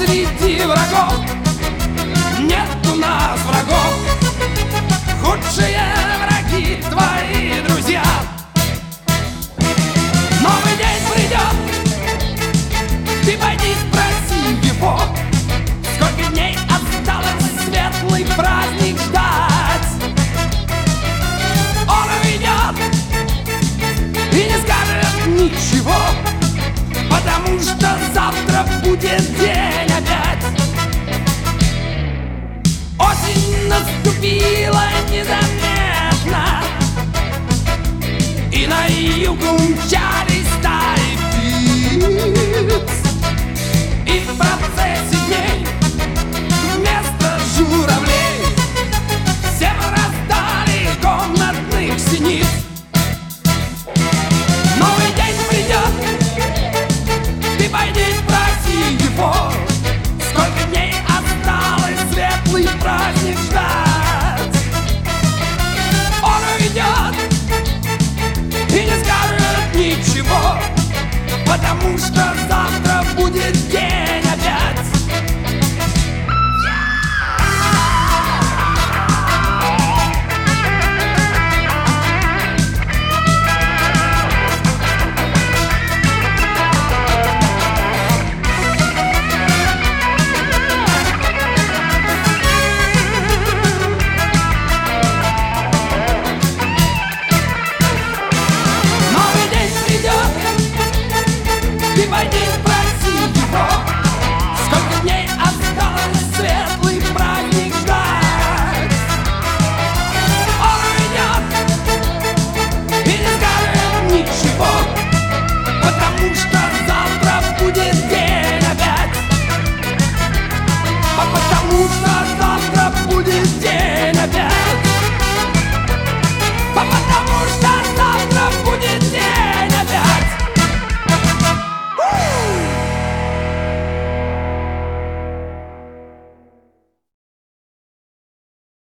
среди врагов. Нет у нас врагов. Худшие враги твои друзья. Новый день придет, ты пойди спроси его, сколько дней осталось светлый праздник ждать. Он уйдет и не скажет ничего, потому что завтра будет день опять. Осень наступила незаметно, и на юг умчались стаи